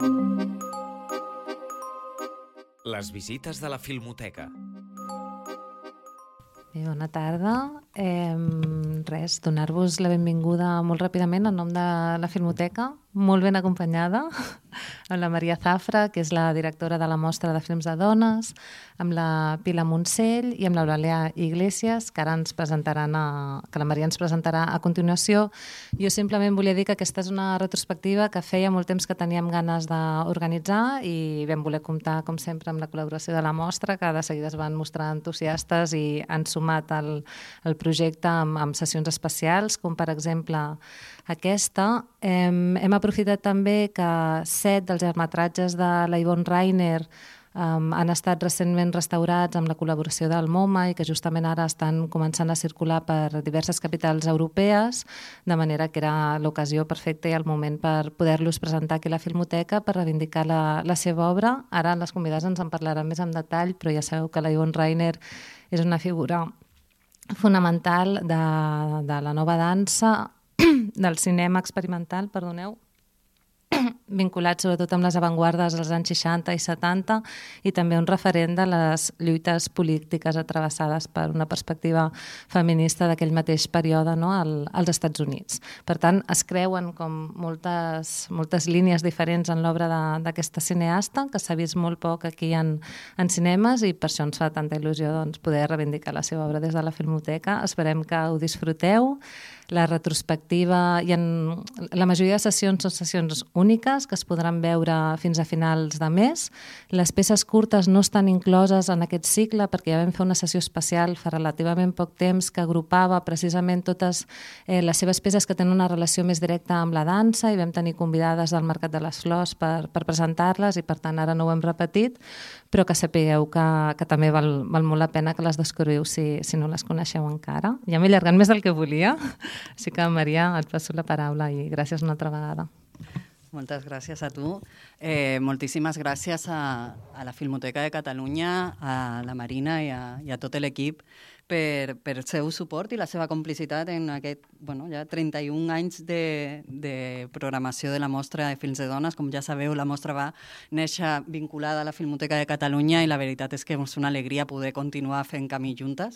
Les visites de la Filmoteca. Bé, bona tarda. Donar-vos la benvinguda molt ràpidament en nom de la Filmoteca, molt ben acompanyada, amb la Maria Zafra, que és la directora de la Mostra de Films de Dones, amb la Pilar Montsell i amb l'Eulàlia Iglesias, que ara que la Maria ens presentarà a continuació. Jo simplement volia dir que aquesta és una retrospectiva que feia molt temps que teníem ganes d'organitzar i vam voler comptar, com sempre, amb la col·laboració de la Mostra, que de seguida es van mostrar entusiastes i han sumat el projecte amb sessions especials, com per exemple aquesta. Hem aprofitat també que 7 dels llargmetratges de la Yvonne Rainer han estat recentment restaurats amb la col·laboració del MoMA i que justament ara estan començant a circular per diverses capitals europees, de manera que era l'ocasió perfecta i el moment per poder-los presentar aquí a la Filmoteca per reivindicar la seva obra. Ara les convidades ens en parlaran més en detall, però ja sabeu que la Yvonne Rainer és una figura fonamental de la nova dansa, del cinema experimental, vinculat sobretot amb les avantguardes dels anys 60 i 70 i també un referent de les lluites polítiques atravessades per una perspectiva feminista d'aquell mateix període, no?, als Estats Units. Per tant, es creuen com moltes línies diferents en l'obra d'aquesta cineasta, que s'ha vist molt poc aquí en cinemes i per això ens fa tanta il·lusió poder reivindicar la seva obra des de la Filmoteca. Esperem que ho disfruteu. La retrospectiva i la majoria de sessions són sessions úniques que es podran veure fins a finals de mes. Les peces curtes no estan incloses en aquest cicle perquè ja vam fer una sessió especial fa relativament poc temps que agrupava precisament totes les seves peces que tenen una relació més directa amb la dansa i vam tenir convidades del Mercat de les Flors per presentar-les i per tant ara no ho hem repetit, però que sapigueu que també val molt la pena que les descobriu si no les coneixeu encara. Ja m'he allargat més del que volia. Així que, Maria, et passo la paraula i gràcies una altra vegada. Moltes gràcies a tu. Moltíssimes gràcies a la Filmoteca de Catalunya, a la Marina i a tot l'equip per el seu suport i la seva complicitat en aquest ja 31 anys de programació de la Mostra de Films de Dones. Com ja sabeu, la mostra va néixer vinculada a la Filmoteca de Catalunya i la veritat és que és una alegria poder continuar fent camí juntes.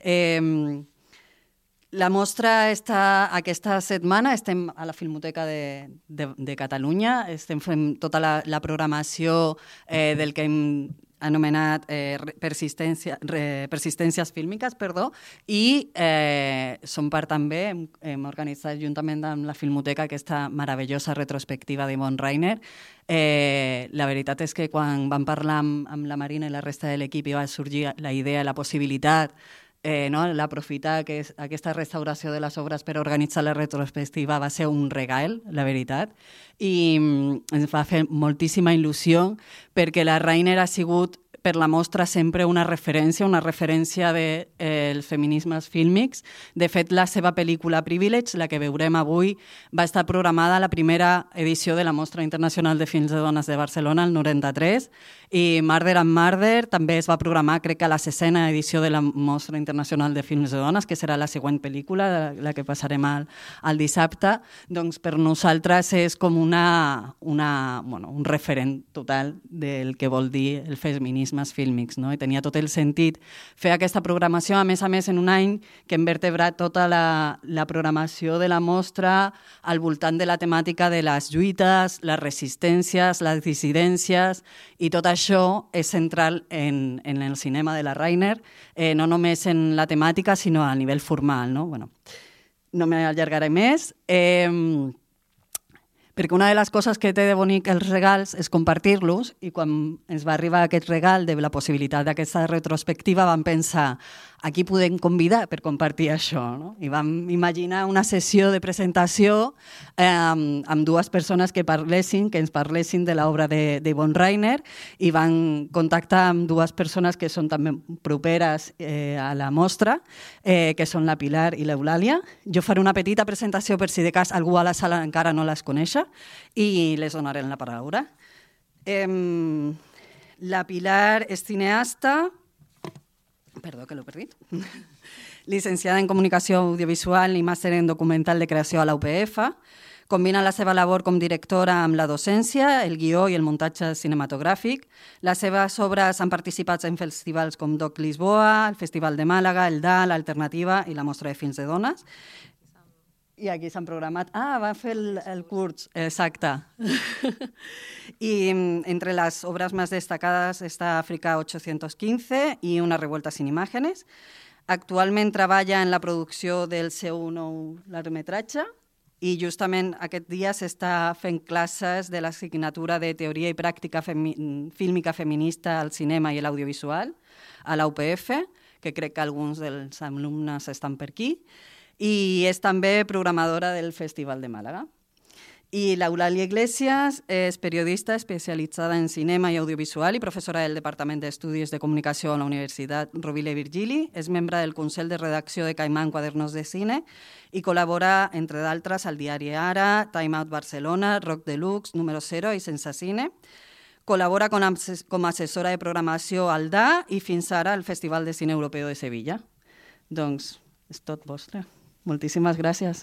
La mostra aquesta setmana estem a la Filmoteca de Catalunya, estem fent tota la programació del que hem anomenat persistències fílmiques, i som part també, hem organitzat juntament amb la Filmoteca aquesta meravellosa retrospectiva d'Yvonne Rainer. La veritat és que quan vam parlar amb la Marina i la resta de l'equip i va sorgir la idea, la possibilitat l'aprofitar aquesta restauració de les obres per organitzar la retrospectiva va ser un regal, la veritat, i ens va fer moltíssima il·lusió perquè la Rainer ha sigut per la mostra sempre una referència dels feminismes fílmics. De fet, la seva pel·lícula Privilege, la que veurem avui, va estar programada a la primera edició de la Mostra Internacional de Films de Dones de Barcelona, el 93, i Murder and Murder també es va programar, crec que a la 60a edició de la Mostra Internacional de Films de Dones, que serà la següent pel·lícula, la que passarem al dissabte. Doncs per nosaltres és com un referent total del que vol dir el feminisme fílmics, no? I tenia tot el sentit fer aquesta programació, a més, en un any que hem vertebrat tota la programació de la mostra al voltant de la temàtica de les lluites, les resistències, les dissidències, i tot això és central en el cinema de la Rainer, no només en la temàtica, sinó a nivell formal, no? No m'allargaré més, perquè una de les coses que té de bonic els regals és compartir-los, i quan ens va arribar aquest regal de la possibilitat d'aquesta retrospectiva vam pensar, aquí podem convidar per compartir això, no? I vam imaginar una sessió de presentació amb dues persones que ens parlessin de l'obra d'Yvonne Rainer, i van contactar amb dues persones que són també properes a la mostra, que són la Pilar i l'Eulàlia. Jo faré una petita presentació per si de cas algú a la sala encara no les coneix i les donaré la paraula. La Pilar és cineasta, perdó que l'he perdut, licenciada en Comunicació Audiovisual i màster en Documental de Creació a la UPF, Combina la seva labor com directora amb la docència, el guió i el muntatge cinematogràfic. Les seves obres han participat en festivals com Doc Lisboa, el Festival de Màlaga, el DA, l'Alternativa i la Mostra de Films de Dones. I aquí s'han programat... va fer el curs, exacte. Y entre las obras más destacadas está África 815 y Una revuelta sin imágenes. Actualment treballa en la producció del seu nou llargmetratge i justament aquest dia s'està fent classes de l'assignatura de Teoria i Pràctica Fílmica Feminista al Cinema i l'Audiovisual a la UPF, que crec que alguns dels alumnes estan per aquí, i és també programadora del Festival de Màlaga. I l'Eulàlia Iglesias és periodista especialitzada en cinema i audiovisual i professora del Departament d'Estudis de Comunicació a la Universitat Rovira i Virgili. És membre del Consell de Redacció de Caimán Quadernos de Cine i col·labora, entre d'altres, al diari Ara, Time Out Barcelona, Rock Deluxe, Número 0 i Sense Cine. Col·labora com a assessora de programació al DA i fins ara al Festival de Cine Europeu de Sevilla. Doncs és tot vostre. Moltíssimes gràcies.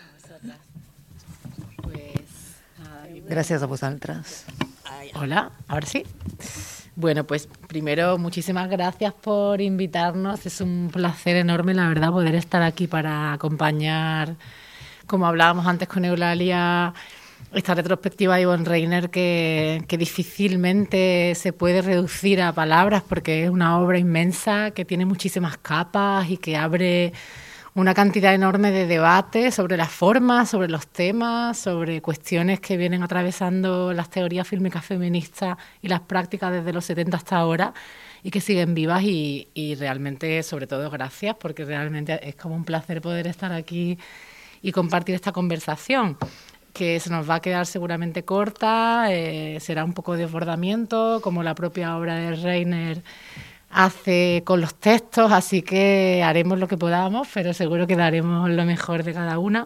Gracias a vosotras. Hola, ahora sí. Bueno, pues primero muchísimas gracias por invitarnos. Es un placer enorme, la verdad, poder estar aquí para acompañar, como hablábamos antes con Eulalia, esta retrospectiva de Yvonne Rainer que difícilmente se puede reducir a palabras porque es una obra inmensa que tiene muchísimas capas y que abre una cantidad enorme de debates sobre las formas, sobre los temas, sobre cuestiones que vienen atravesando las teorías fílmicas feministas y las prácticas desde los 70 hasta ahora y que siguen vivas y realmente, sobre todo, gracias, porque realmente es como un placer poder estar aquí y compartir esta conversación, que se nos va a quedar seguramente corta, será un poco de desbordamiento, como la propia obra de Rainer hace con los textos, así que haremos lo que podamos, pero seguro que daremos lo mejor de cada una.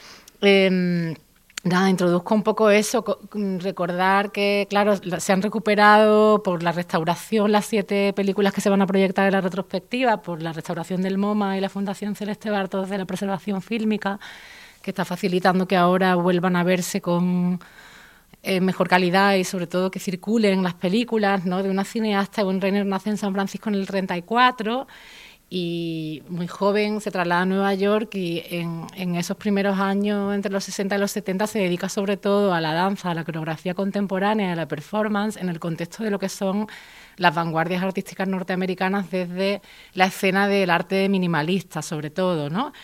Introduzco un poco eso, recordar que, claro, se han recuperado por la restauración las 7 películas que se van a proyectar en la retrospectiva, por la restauración del MoMA y la Fundación Celeste Bartos de la Preservación Fílmica, que está facilitando que ahora vuelvan a verse con mejor calidad y sobre todo que circulen las películas, ¿no? De una cineasta. Yvonne Rainer nace en San Francisco en el 34 y muy joven se traslada a Nueva York y en esos primeros años, entre los 60 y los 70, se dedica sobre todo a la danza, a la coreografía contemporánea, a la performance, en el contexto de lo que son las vanguardias artísticas norteamericanas desde la escena del arte minimalista, sobre todo, ¿no?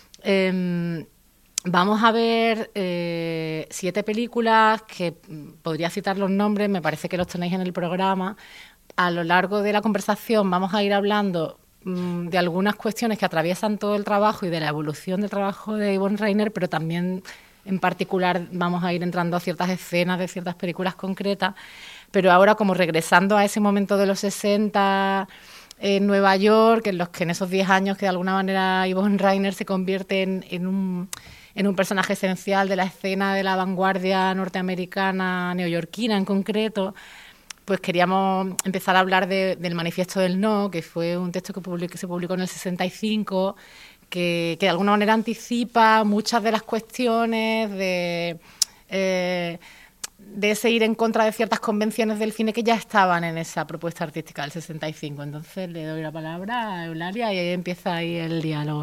Vamos a ver 7 películas que podría citar los nombres, me parece que los tenéis en el programa. A lo largo de la conversación vamos a ir hablando de algunas cuestiones que atraviesan todo el trabajo y de la evolución del trabajo de Yvonne Rainer, pero también en particular vamos a ir entrando a ciertas escenas de ciertas películas concretas. Pero ahora, como regresando a ese momento de los 60 en Nueva York, en los que en esos 10 años que de alguna manera Yvonne Rainer se convierte en un personaje esencial de la escena de la vanguardia norteamericana, neoyorquina en concreto, pues queríamos empezar a hablar del Manifiesto del No, que fue un texto que se publicó en el 65, que de alguna manera anticipa muchas de las cuestiones de ese ir en contra de ciertas convenciones del cine que ya estaban en esa propuesta artística del 65. Entonces le doy la palabra a Eulalia y ahí empieza ahí el diálogo.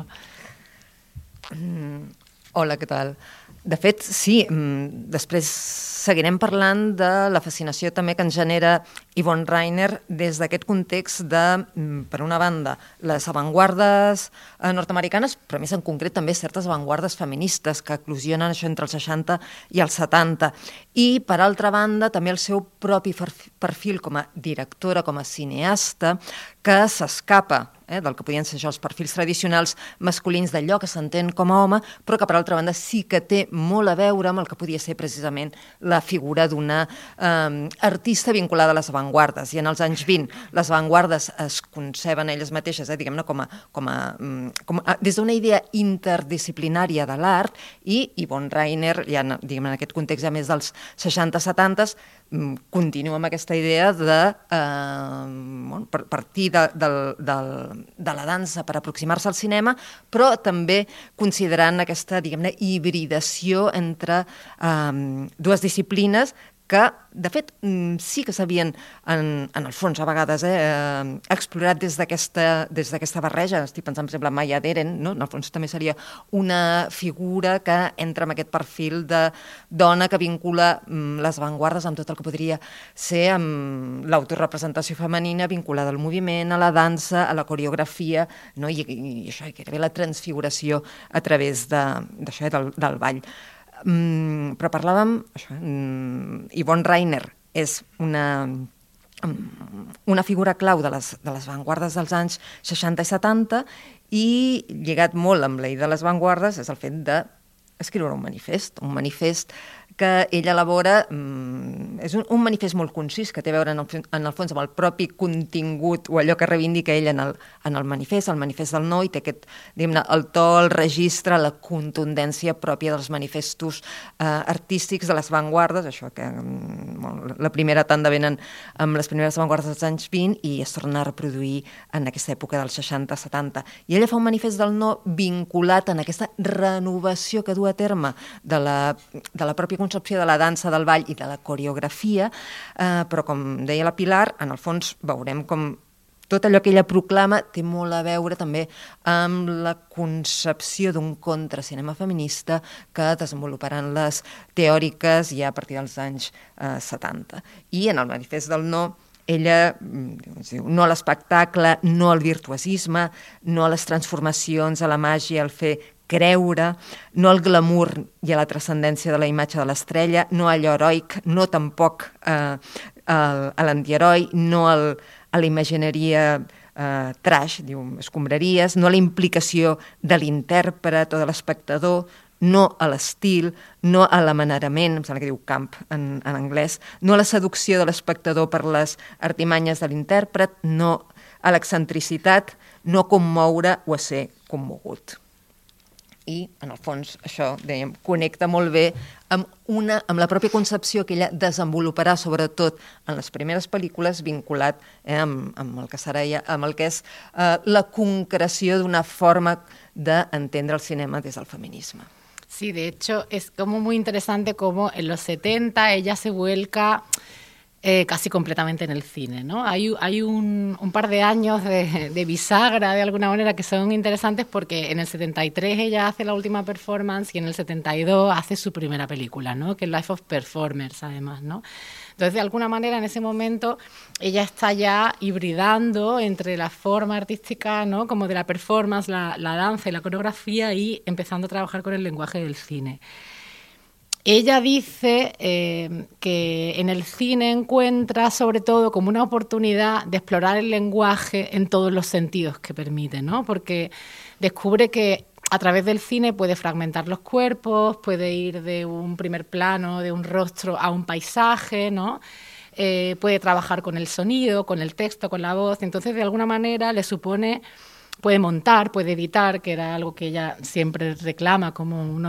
Hola, què tal? De fet, sí, després seguirem parlant de la fascinació també que ens genera Yvonne Rainer des d'aquest context de, per una banda, les avantguardes nord-americanes, però més en concret també certes avantguardes feministes que eclosionen això entre els 60 i els 70. I, per altra banda, també el seu propi perfil com a directora, com a cineasta, que s'escapa del que podien ser això els perfils tradicionals masculins d'allò que s'entén com a home, però que per altra banda sí que té molt a veure amb el que podia ser precisament la figura d'una artista vinculada a les avantguardes. I en els anys 20 les avantguardes es conceben elles mateixes, diguem-ne, des d'una idea interdisciplinària de l'art, i Yvonne Rainer, ja diguem, en aquest context ja més dels 60-70, continua amb aquesta idea de partir del de la dansa per aproximar-se al cinema, però també considerant aquesta, diguem-ne, hibridació entre dues disciplines que, de fet, sí que s'havien, en el fons, a vegades, explorat des d'aquesta barreja. Estic pensant, per exemple, en Maya Deren, no? En el fons també seria una figura que entra en aquest perfil de dona que vincula les avantguardes amb tot el que podria ser amb l'autorepresentació femenina vinculada al moviment, a la dansa, a la coreografia, no? I això, gairebé la transfiguració a través d'això, del ball. Però parlàvem, això, Yvonne Rainer és una figura clau de les avantguardes dels anys 60 i 70 i lligat molt amb la idea de les avantguardes és el fet d'escriure un manifest que ella elabora, és un manifest molt concís que té a veure en el fons amb el propi contingut o allò que reivindica ella en el manifest del no, i té aquest, diguem-ne, el to, el registre, la contundència pròpia dels manifestos artístics de les avantguardes, això que la primera tanda venen amb les primeres avantguardes dels anys 20 i es torna a reproduir en aquesta època dels 60-70. I ella fa un manifest del no vinculat en aquesta renovació que du a terme de la pròpia concepció de la dansa, del ball i de la coreografia, però com deia la Pilar, en el fons veurem com tot allò que ella proclama té molt a veure també amb la concepció d'un contracinema feminista que desenvoluparan les teòriques ja a partir dels anys 70. I en el manifest del no ella diu no a l'espectacle, no al virtuosisme, no a les transformacions, a la màgia, al fer creure, no al glamour i a la transcendència de la imatge de l'estrella, no a allò heroic, no tampoc a l'antiheroi, no a la imagineria trash, diu, escombraries, no a la implicació de l'intèrpret o de l'espectador, no a l'estil, no a l'amanerament, em sembla que diu camp en anglès, no a la seducció de l'espectador per les artimanyes de l'intèrpret, no a l'excentricitat, no a commoure o a ser commogut. I, en el fons, això, dèiem, connecta molt bé amb la pròpia concepció que ella desenvoluparà, sobretot en les primeres pel·lícules, vinculat amb el que serà ja, amb el que és la concreció d'una forma d'entendre el cinema des del feminisme. Sí, de hecho, es como muy interesante cómo en los 70 ella se vuelca casi completamente en el cine, ¿no? Hay un par de años de bisagra, de alguna manera, que son interesantes porque en el 73 ella hace la última performance y en el 72 hace su primera película, ¿no? Que es Life of Performers, además, ¿no? Entonces, de alguna manera, en ese momento, ella está ya hibridando entre la forma artística, ¿no? Como de la performance, la danza y la coreografía, y empezando a trabajar con el lenguaje del cine. Ella dice que en el cine encuentra sobre todo como una oportunidad de explorar el lenguaje en todos los sentidos que permite, ¿no? Porque descubre que a través del cine puede fragmentar los cuerpos, puede ir de un primer plano, de un rostro a un paisaje, ¿no? Puede trabajar con el sonido, con el texto, con la voz. Entonces, de alguna manera, le supone... Puede montar, puede editar, que era algo que ella siempre reclama como uno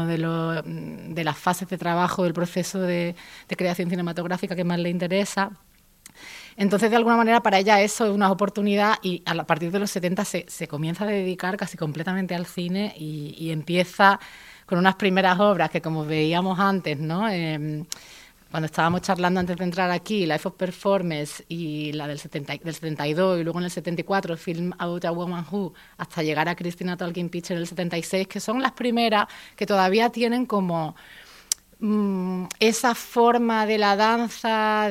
de las fases de trabajo del proceso de creación cinematográfica que más le interesa. Entonces, de alguna manera, para ella eso es una oportunidad y a partir de los 70 se comienza a dedicar casi completamente al cine y empieza con unas primeras obras que, como veíamos antes, ¿no? Cuando estábamos charlando antes de entrar aquí, Life of Performance y la del 72 y luego en el 74 el film About a Woman Who, hasta llegar a Christina Talking Picture en el 76, que son las primeras que todavía tienen como esa forma de la danza,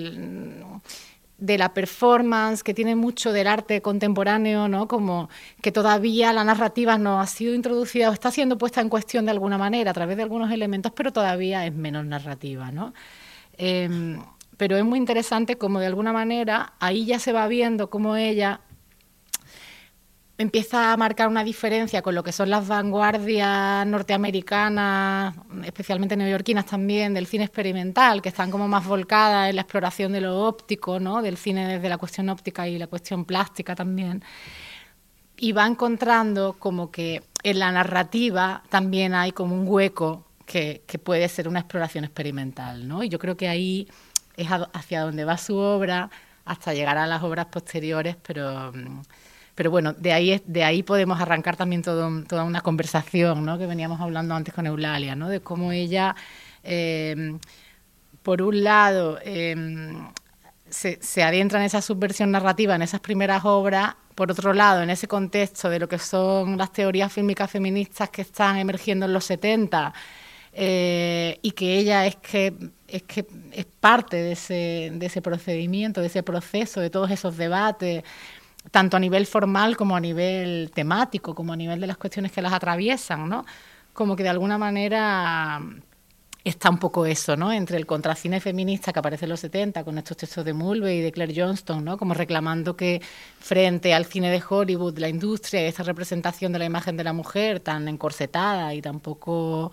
de la performance, que tiene mucho del arte contemporáneo, ¿no? Como que todavía la narrativa no ha sido introducida o está siendo puesta en cuestión de alguna manera a través de algunos elementos, pero todavía es menos narrativa, ¿no? Pero es muy interesante como de alguna manera ahí ya se va viendo cómo ella empieza a marcar una diferencia con lo que son las vanguardias norteamericanas, especialmente neoyorquinas también, del cine experimental, que están como más volcadas en la exploración de lo óptico, ¿no? Del cine desde la cuestión óptica y la cuestión plástica también. Y va encontrando como que en la narrativa también hay como un hueco que puede ser una exploración experimental, ¿no? Y yo creo que ahí es hacia donde va su obra hasta llegar a las obras posteriores, pero Pero bueno, de ahí podemos arrancar también toda una conversación, ¿no? Que veníamos hablando antes con Eulalia, ¿no? De cómo ella, por un lado, se adentra en esa subversión narrativa, en esas primeras obras. Por otro lado, en ese contexto de lo que son las teorías fílmicas feministas que están emergiendo en los 70, y que ella es parte de ese procedimiento, de ese proceso, de todos esos debates, tanto a nivel formal como a nivel temático, como a nivel de las cuestiones que las atraviesan, ¿no? Como que de alguna manera está un poco eso, ¿no? Entre el contracine feminista que aparece en los 70 con estos textos de Mulvey y de Claire Johnston, ¿no? Como reclamando que frente al cine de Hollywood, la industria y esta representación de la imagen de la mujer tan encorsetada y tampoco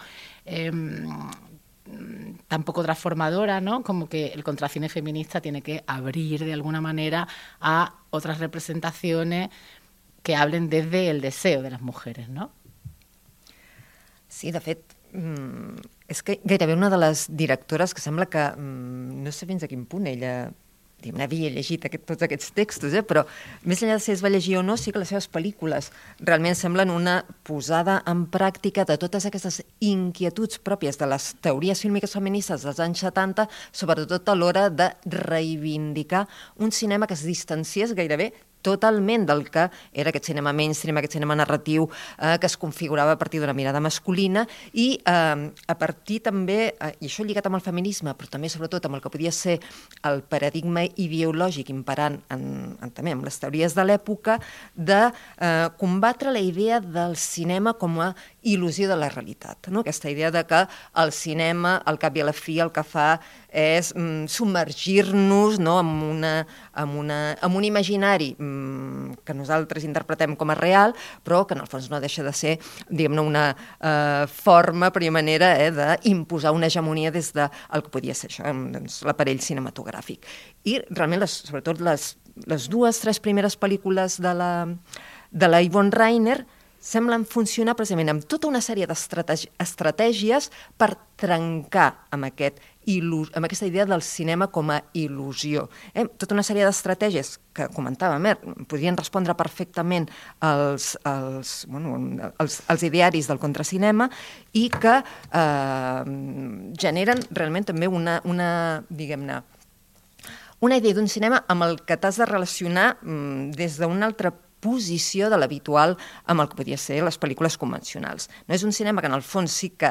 transformadora, ¿no? Como que el contracine feminista tiene que abrir de alguna manera a otras representaciones que hablen desde el deseo de las mujeres, ¿no? Sí, de fet, és que gairebé una de les directores que sembla que, no sé fins a quin punt ella havia llegit tots aquests textos, però més enllà de si es va llegir o no, sí que les seves pel·lícules realment semblen una posada en pràctica de totes aquestes inquietuds pròpies de les teories fílmiques feministes dels anys 70, sobretot a l'hora de reivindicar un cinema que es distanciés gairebé totalment del que era aquest cinema mainstream, aquest cinema narratiu que es configurava a partir d'una mirada masculina i a partir també, i això lligat amb el feminisme, però també sobretot amb el que podia ser el paradigma ideològic imperant també amb les teories de l'època, de combatre la idea del cinema com a il·lusió de la realitat. Aquesta idea de que el cinema, al cap i a la fi, el que fa és submergir-nos en un imaginari que nosaltres interpretem com a real, però que en el fons no deixa de ser, diguem-ne, una forma, per una manera, d'imposar una hegemonia des del que podia ser això, l'aparell cinematogràfic. I realment, sobretot les dues, tres primeres pel·lícules de la Yvonne Rainer semblen funcionar precisament amb tota una sèrie d'estratègies per trencar amb aquesta idea del cinema com a il·lusió. Tota una sèrie d'estratègies que comentàvem, podrien respondre perfectament als idearis del contracinema i que generen realment també una idea d'un cinema amb el que t'has de relacionar des d'una altra posició de l'habitual amb el que podia ser les pel·lícules convencionals. No és un cinema que en el fons sí que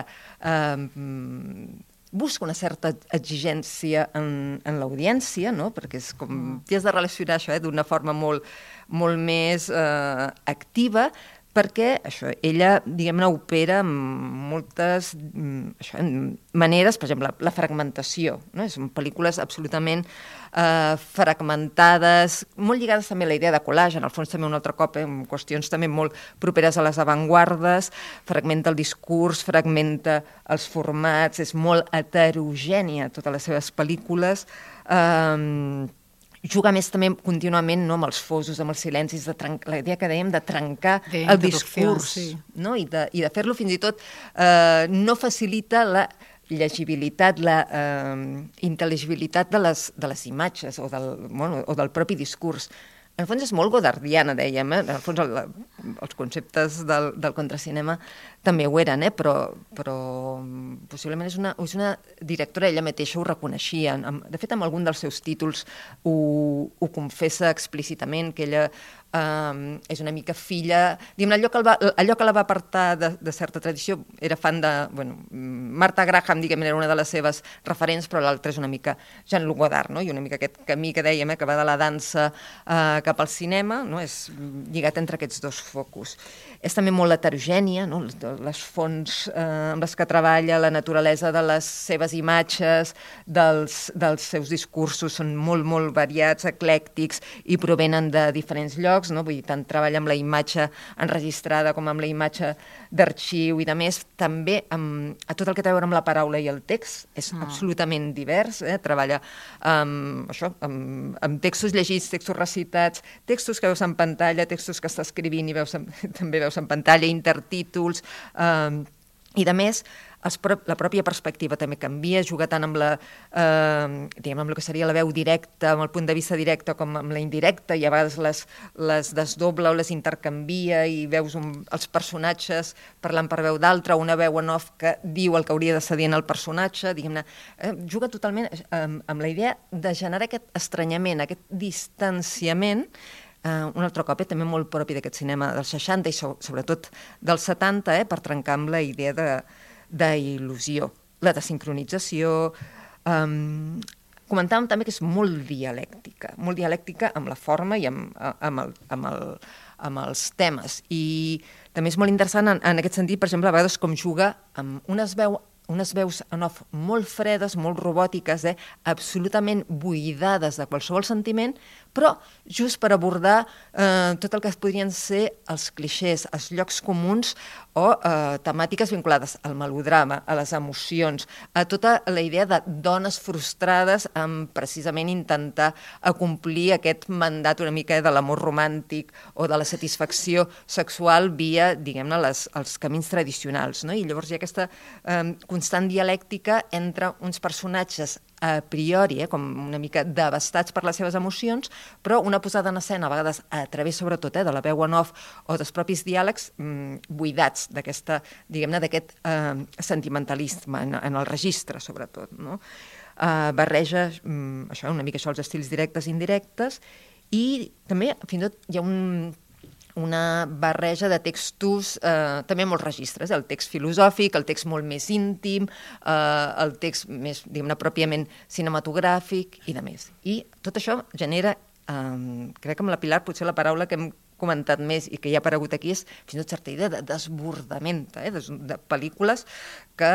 busca una certa exigència en l'audiència, perquè és com t'hi has de relacionar això d'una forma molt més activa, perquè això, ella, diguem-ne, opera amb moltes maneres, per exemple, la fragmentació. Són pel·lícules absolutament fragmentades, molt lligades també a la idea de collage, en el fons també un altre cop, amb qüestions també molt properes a les avantguardes, fragmenta el discurs, fragmenta els formats, és molt heterogènia totes les seves pel·lícules, juga més també contínuament amb els fosos, amb els silencis, la idea que dèiem de trencar el discurs i de fer-lo fins i tot no facilita la llegibilitat, la intel·ligibilitat de les imatges o del propi discurs. En el fons és molt godardiana, dèiem, en el fons els conceptes del contracinema també ho eren, però possiblement és una directora, ella mateixa ho reconeixia. De fet, amb algun dels seus títols ho confessa explícitament, que ella és una mica filla... Allò que la va apartar de certa tradició, era fan de... Martha Graham, diguem, era una de les seves referents, però l'altra és una mica Jean-Luc Godard, i una mica aquest camí que dèiem, que va de la dansa cap al cinema, és lligat entre aquests dos focus. És també molt heterogènia, les fonts amb les que treballa, la naturalesa de les seves imatges, dels seus discursos són molt, molt variats, eclèctics i provenen de diferents llocs, vull dir, tant treballa amb la imatge enregistrada com amb la imatge d'arxiu i de més, també a tot el que té a veure amb la paraula i el text, és absolutament divers, treballa amb textos llegits, textos recitats, textos que veus en pantalla, textos que està escrivint i també veus en pantalla, intertítols i de més, la pròpia perspectiva també canvia, juga tant amb diguem, amb el que seria la veu directa, amb el punt de vista directe, com amb la indirecta, i a vegades les desdobla o les intercanvia i veus els personatges parlant per veu d'altre, una veu en off que diu el que hauria de ser dient el personatge, diguem-ne, juga totalment amb la idea de generar aquest estranyament, aquest distanciament, un altre cop també molt propi d'aquest cinema dels 60 i sobretot dels 70, per trencar amb la idea d'il·lusió. La desincronització. Comentàvem també que és molt dialèctica amb la forma i amb els temes. I també és molt interessant en aquest sentit, per exemple, a vegades com juga amb unes veus en off molt fredes, molt robòtiques, absolutament buidades de qualsevol sentiment, però just per abordar tot el que podrien ser els clixés, els llocs comuns o temàtiques vinculades al melodrama, a les emocions, a tota la idea de dones frustrades amb precisament intentar acomplir aquest mandat una mica de l'amor romàntic o de la satisfacció sexual via, diguem-ne, els camins tradicionals. I llavors hi ha aquesta constant dialèctica entre uns personatges a priori, com una mica devastats per les seves emocions, però una posada en escena, a vegades a través sobretot de la veu en off o dels propis diàlegs, buidats d'aquesta, diguem-ne, d'aquest sentimentalisme en el registre, sobretot. Barreja això, una mica els estils directes i indirectes, i també, fins i tot, hi ha una barreja de textos, també molts registres, el text filosòfic, el text molt més íntim, el text més, diguem-ne, pròpiament cinematogràfic i de més. I tot això genera, crec que amb la Pilar potser la paraula que hem comentat més i que ja ha aparegut aquí és fins i tot certa idea de desbordament, de pel·lícules que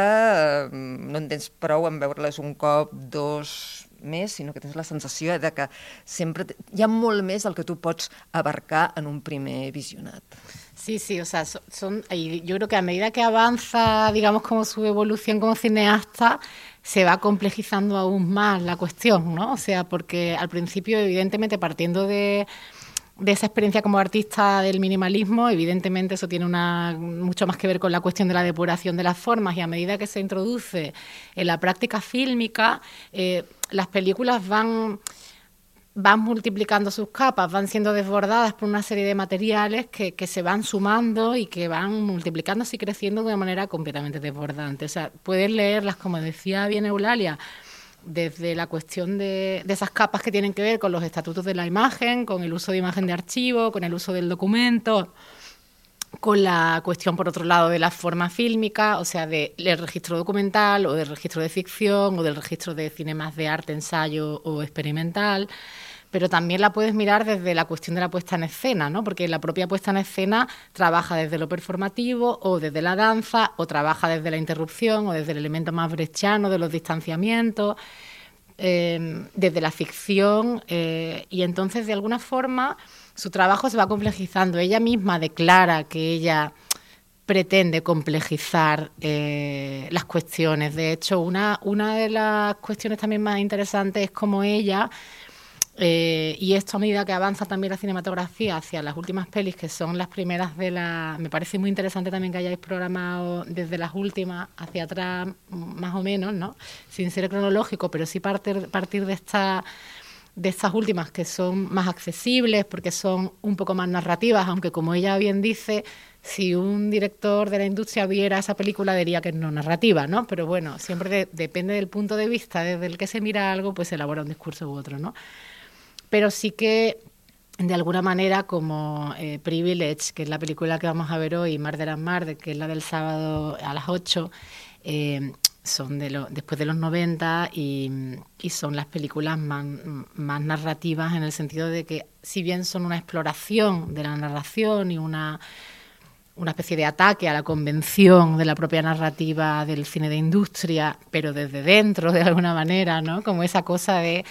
no en tens prou en veure-les un cop, dos més, sinó que tens la sensació de que sempre hi ha molt més del que tu pots abarcar en un primer visionat. Sí, o sea, yo creo que a medida que avanza, digamos, como su evolución como cineasta, se va complejizando aún más la cuestión, ¿no? O sea, porque al principio, evidentemente, partiendo de esa experiencia como artista del minimalismo, evidentemente eso tiene mucho más que ver con la cuestión de la depuración de las formas, y a medida que se introduce en la práctica fílmica, las películas van multiplicando sus capas, van siendo desbordadas por una serie de materiales que se van sumando y que van multiplicándose y creciendo de una manera completamente desbordante. O sea, puedes leerlas, como decía bien Eulalia, desde la cuestión de esas capas que tienen que ver con los estatutos de la imagen, con el uso de imagen de archivo, con el uso del documento, con la cuestión, por otro lado, de la forma fílmica, o sea, del registro documental o del registro de ficción o del registro de cine más de arte, ensayo o experimental. Pero también la puedes mirar desde la cuestión de la puesta en escena, ¿no? Porque la propia puesta en escena trabaja desde lo performativo o desde la danza, o trabaja desde la interrupción o desde el elemento más brechtiano de los distanciamientos, desde la ficción, y entonces, de alguna forma, su trabajo se va complejizando. Ella misma declara que ella pretende complejizar las cuestiones. De hecho, una de las cuestiones también más interesantes es cómo ella... y esto, a medida que avanza también la cinematografía hacia las últimas pelis, que son las primeras me parece muy interesante también que hayáis programado desde las últimas hacia atrás, más o menos, ¿no? Sin ser cronológico, pero sí partir de estas últimas, que son más accesibles porque son un poco más narrativas, aunque, como ella bien dice, si un director de la industria viera esa película diría que no narrativa, ¿no? Pero bueno, siempre depende del punto de vista desde el que se mira algo, pues se elabora un discurso u otro, ¿no? Pero sí que, de alguna manera, como Privilege, que es la película que vamos a ver hoy, Murder and Murder, que es la del sábado a las 8, son después de los 90 y son las películas más narrativas, en el sentido de que, si bien son una exploración de la narración y una especie de ataque a la convención de la propia narrativa del cine de industria, pero desde dentro, de alguna manera, ¿no? Como esa cosa de...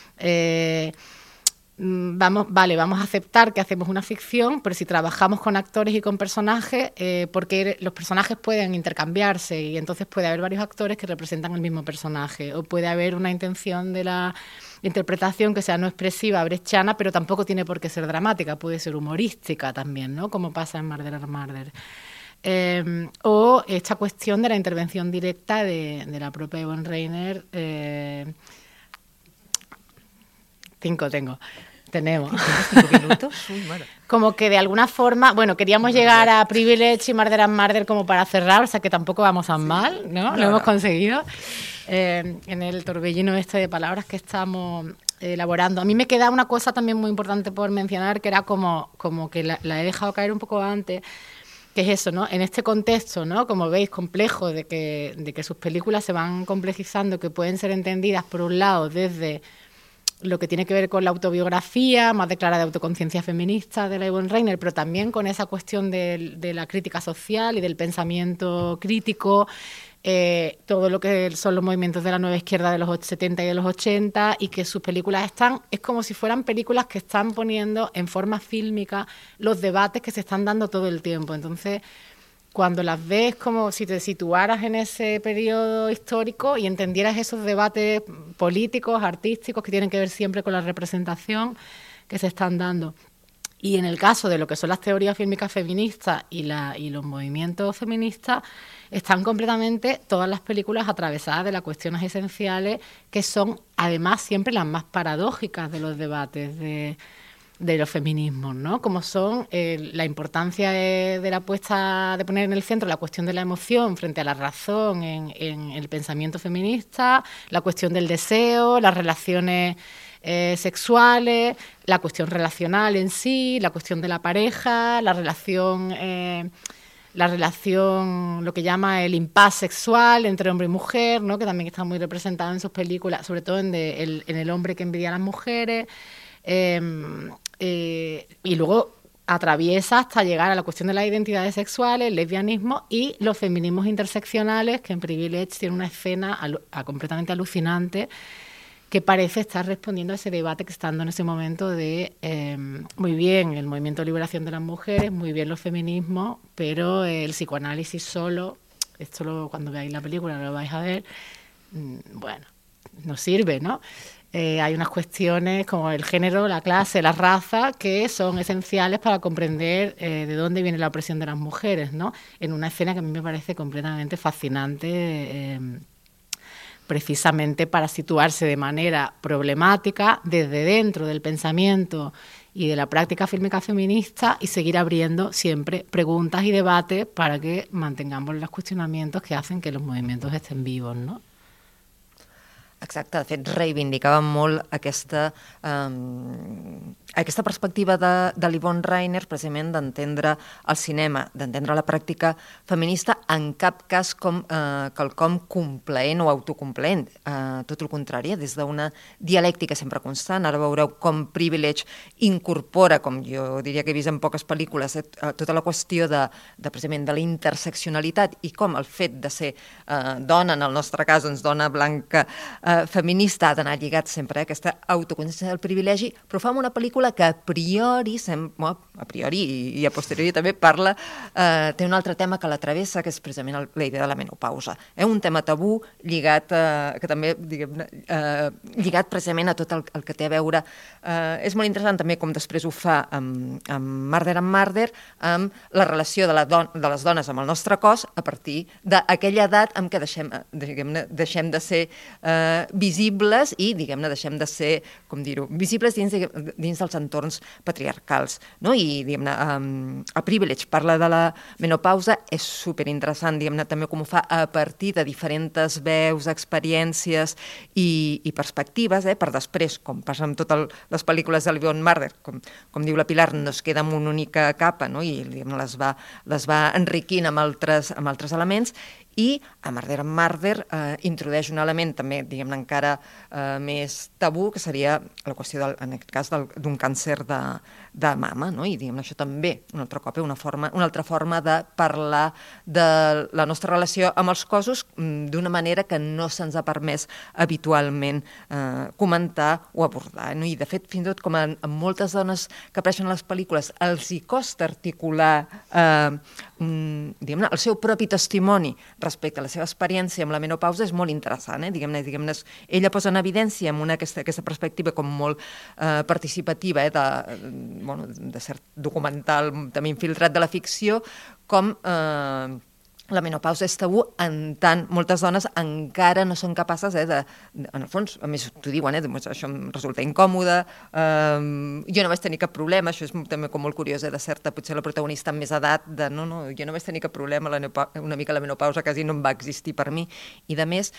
vamos a aceptar que hacemos una ficción, pero si trabajamos con actores y con personajes, porque los personajes pueden intercambiarse y entonces puede haber varios actores que representan el mismo personaje, o puede haber una intención de la interpretación que sea no expresiva, brechtiana, pero tampoco tiene por qué ser dramática, puede ser humorística también, ¿no? Como pasa en Murder and Murder. o esta cuestión de la intervención directa de la propia Yvonne Rainer. Tenemos. 5 minutos. Uy, madre. Como que de alguna forma, bueno, queríamos llegar a Privilege y Murder and Murder como para cerrar, o sea que tampoco vamos tan mal, ¿no? Lo hemos conseguido en el torbellino de palabras que estamos elaborando. A mí me queda una cosa también muy importante por mencionar, que era como que la he dejado caer un poco antes, que es eso, ¿no? En este contexto, ¿no? Como veis, complejo de que sus películas se van complejizando, que pueden ser entendidas, por un lado, desde lo que tiene que ver con la autobiografía, más declarada de autoconciencia feminista de la Yvonne Rainer, pero también con esa cuestión de la crítica social y del pensamiento crítico, todo lo que son los movimientos de la nueva izquierda de los 70 y de los 80, y que sus películas es como si fueran películas que están poniendo en forma fílmica los debates que se están dando todo el tiempo. Entonces, cuando las ves, como si te situaras en ese periodo histórico y entendieras esos debates políticos, artísticos, que tienen que ver siempre con la representación que se están dando. Y en el caso de lo que son las teorías fílmicas feministas y los movimientos feministas, están completamente todas las películas atravesadas de las cuestiones esenciales, que son además siempre las más paradójicas de los debates de los feminismos, ¿no? Como son la importancia de la puesta, de poner en el centro la cuestión de la emoción frente a la razón en el pensamiento feminista, la cuestión del deseo, las relaciones sexuales, la cuestión relacional en sí, la cuestión de la pareja, la relación, lo que llama el impasse sexual entre hombre y mujer, ¿no? Que también está muy representado en sus películas, sobre todo en El hombre que envidia a las mujeres. Y luego atraviesa hasta llegar a la cuestión de las identidades sexuales, el lesbianismo y los feminismos interseccionales, que en Privilege tiene una escena completamente alucinante, que parece estar respondiendo a ese debate que está dando en ese momento de, muy bien, el movimiento de liberación de las mujeres, muy bien los feminismos, pero el psicoanálisis solo, cuando veáis la película lo vais a ver, bueno, no sirve, ¿no? Hay unas cuestiones como el género, la clase, la raza, que son esenciales para comprender de dónde viene la opresión de las mujeres, ¿no? En una escena que a mí me parece completamente fascinante, precisamente para situarse de manera problemática desde dentro del pensamiento y de la práctica fílmica feminista, y seguir abriendo siempre preguntas y debates para que mantengamos los cuestionamientos que hacen que los movimientos estén vivos, ¿no? Exacte, de fet, reivindicàvem molt aquesta perspectiva de l'Yvonne Rainer, precisament d'entendre el cinema, d'entendre la pràctica feminista, en cap cas com quelcom complaent o autocomplaent, tot el contrari, des d'una dialèctica sempre constant. Ara veureu com Privilege incorpora, com jo diria que he vist en poques pel·lícules, tota la qüestió precisament de la interseccionalitat, i com el fet de ser dona, en el nostre cas, doncs dona blanca, feminista, ha d'anar lligat sempre a aquesta autoconsciència del privilegi, però fa una pel·lícula que a priori i a posteriori també parla, té un altre tema que la travessa, que és precisament la idea de la menopausa. Un tema tabú lligat, que també, diguem-ne, lligat precisament a tot el que té a veure. És molt interessant també com després ho fa amb Murder and Murder, amb la relació de les dones amb el nostre cos a partir d'aquella edat en què deixem de ser visibles i, diguem-ne, deixem de ser, com dir-ho, visibles dins dels entorns patriarcals, no? I, diguem-ne, a Privilege parla de la menopausa, és superinteressant, diguem-ne, també com ho fa a partir de diferents veus, experiències i perspectives, per després, com passa amb totes les pel·lícules de l'Yvonne Murder, com diu la Pilar, no es queda amb una única capa, no? I, diguem-ne, les va enriquint amb altres elements. I a Murder and Murder introdueix un element també, diguem-ne, encara més tabú, que seria la qüestió, en aquest cas, d'un càncer de mama, no? I, diguem-ne, això també, un altre cop, una altra forma de parlar de la nostra relació amb els cossos d'una manera que no se'ns ha permès habitualment comentar o abordar, no? I, de fet, fins i tot com a moltes dones que apareixen a les pel·lícules els hi costa articular, diguem-ne, el seu propi testimoni respecte a la seva experiència amb la menopausa és molt interessant. Diguem-ne, ella posa en evidència amb aquesta perspectiva com molt participativa, de cert documental també infiltrat de la ficció, com la menopausa és tabú, en tant moltes dones encara no són capaces en el fons, a més t'ho diuen, això em resulta incòmode, jo no vaig tenir cap problema, això és també com molt curiós, de certa, potser la protagonista amb més edat, no, jo no vaig tenir cap problema, una mica la menopausa quasi no em va existir per mi, i de més,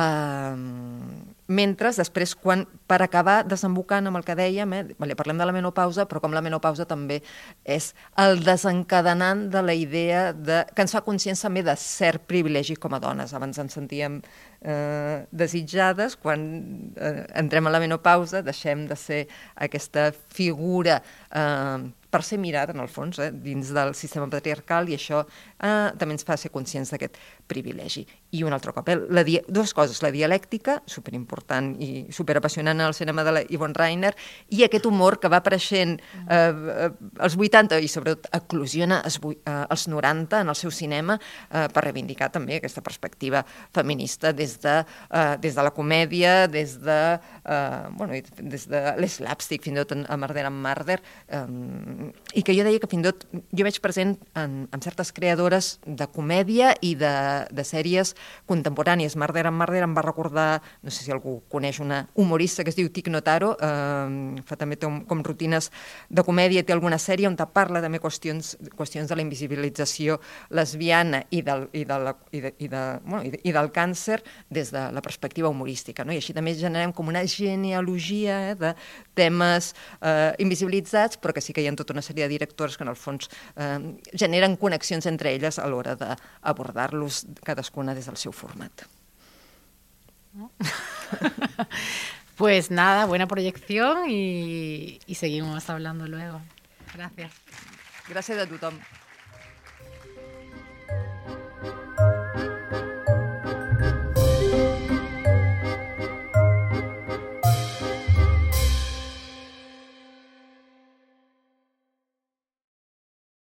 mentre després, quan per acabar desembocant amb el que dèiem, parlem de la menopausa, però com la menopausa també és el desencadenant de la idea que ens fa consciència també de cert privilegi com a dones. Abans ens sentíem desitjades, quan entrem a la menopausa deixem de ser aquesta figura per ser mirada, en el fons, dins del sistema patriarcal, i això també ens fa ser conscients d'aquest privilegi. I un altre cop, dues coses, la dialèctica, superimportant i superapassionant al cinema de la Yvonne Rainer, i aquest humor que va apareixent als 80 i sobretot eclosiona als 90 en el seu cinema per reivindicar també aquesta perspectiva feminista des de la comèdia, des de l'slapstick, fins i tot a Murder and Murder, i que jo deia que fins i tot jo veig present en certes creadores de comèdia i de sèries contemporànies. Murder and Murder em va recordar, no sé si algú coneix una humorista que es diu Tig Notaro, fa també com rutines de comèdia, té alguna sèrie on parla també qüestions de la invisibilització lesbiana i del càncer des de la perspectiva humorística, no? I així també generem com una genealogia de temes invisibilitzats, però que sí que hi ha tota una sèrie de directors que en el fons generen connexions entre elles a l'hora d'abordar-los cadascuna des del seu format. Pues nada, buena proyección y seguimos hablando luego. Gracias. Gràcies a tothom.